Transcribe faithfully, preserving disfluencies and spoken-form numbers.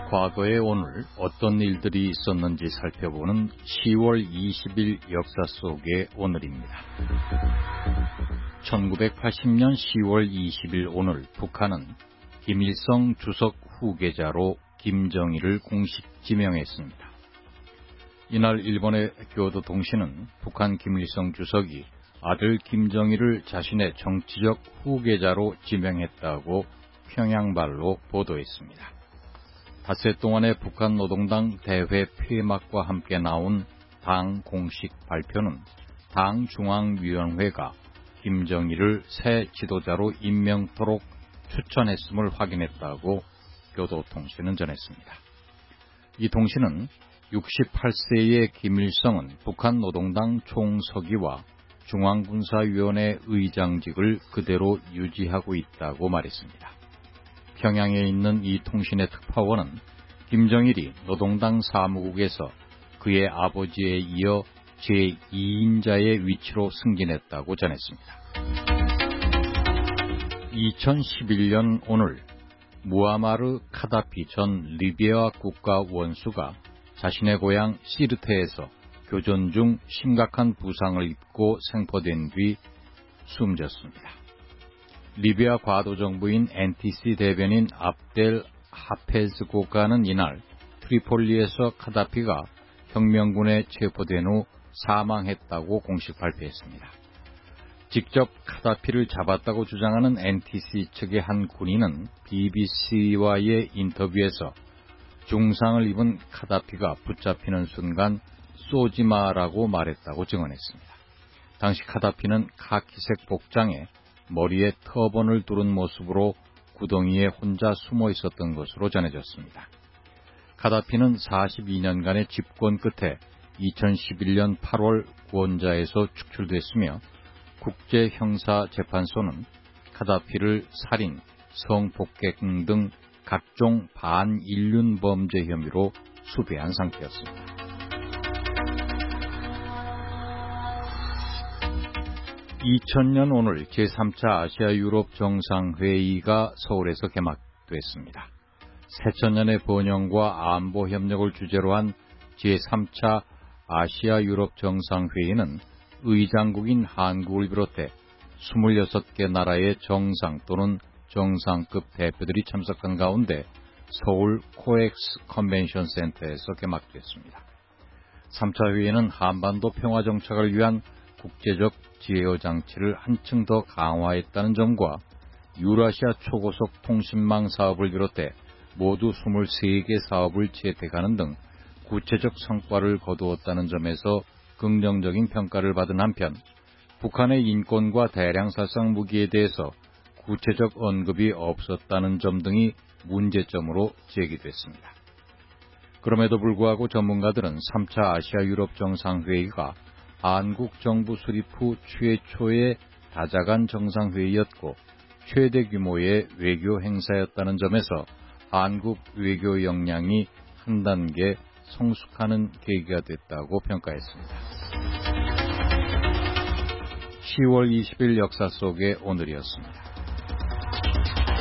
과거의 오늘 어떤 일들이 있었는지 살펴보는 시월 이십일 역사 속의 오늘입니다. 천구백팔십년 시월 이십일 오늘 북한은 김일성 주석 후계자로 김정일을 공식 지명했습니다. 이날 일본의 교도통신은 북한 김일성 주석이 아들 김정일을 자신의 정치적 후계자로 지명했다고 평양발로 보도했습니다. 닷새 동안의 북한 노동당 대회 폐막과 함께 나온 당 공식 발표는 당 중앙위원회가 김정일을 새 지도자로 임명토록 추천했음을 확인했다고 교도통신은 전했습니다. 이 통신은 육십팔 세의 김일성은 북한 노동당 총서기와 중앙군사위원회 의장직을 그대로 유지하고 있다고 말했습니다. 평양에 있는 이 통신의 특파원은 김정일이 노동당 사무국에서 그의 아버지에 이어 제이인자의 위치로 승진했다고 전했습니다. 이천십일년 오늘 무아마르 카다피 전 리비아 국가 원수가 자신의 고향 시르테에서 교전 중 심각한 부상을 입고 생포된 뒤 숨졌습니다. 리비아 과도정부인 엔티씨 대변인 압델 하페즈 고가는 이날 트리폴리에서 카다피가 혁명군에 체포된 후 사망했다고 공식 발표했습니다. 직접 카다피를 잡았다고 주장하는 엔티씨 측의 한 군인은 비비씨와의 인터뷰에서 중상을 입은 카다피가 붙잡히는 순간 쏘지마라고 말했다고 증언했습니다. 당시 카다피는 카키색 복장에 머리에 터번을 두른 모습으로 구덩이에 혼자 숨어 있었던 것으로 전해졌습니다. 카다피는 사십이년간의 집권 끝에 이천십일년 팔월 구원자에서 축출됐으며 국제형사재판소는 카다피를 살인, 성폭행 등 각종 반인륜 범죄 혐의로 수배한 상태였습니다. 이천년 오늘 제삼차 아시아 유럽 정상회의가 서울에서 개막됐습니다. 새천년의 번영과 안보 협력을 주제로 한 제삼차 아시아 유럽 정상회의는 의장국인 한국을 비롯해 스물여섯 개 나라의 정상 또는 정상급 대표들이 참석한 가운데 서울 코엑스 컨벤션 센터에서 개막됐습니다. 삼차 회의는 한반도 평화 정착을 위한 국제적 제어 장치를 한층 더 강화했다는 점과 유라시아 초고속 통신망 사업을 비롯해 모두 이십세 개 사업을 채택하는 등 구체적 성과를 거두었다는 점에서 긍정적인 평가를 받은 한편 북한의 인권과 대량 살상 무기에 대해서 구체적 언급이 없었다는 점 등이 문제점으로 제기됐습니다. 그럼에도 불구하고 전문가들은 삼차 아시아 유럽 정상회의가 한국 정부 수립 후 최초의 다자간 정상회의였고 최대 규모의 외교 행사였다는 점에서 한국 외교 역량이 한 단계 성숙하는 계기가 됐다고 평가했습니다. 시월 이십일 역사 속의 오늘이었습니다.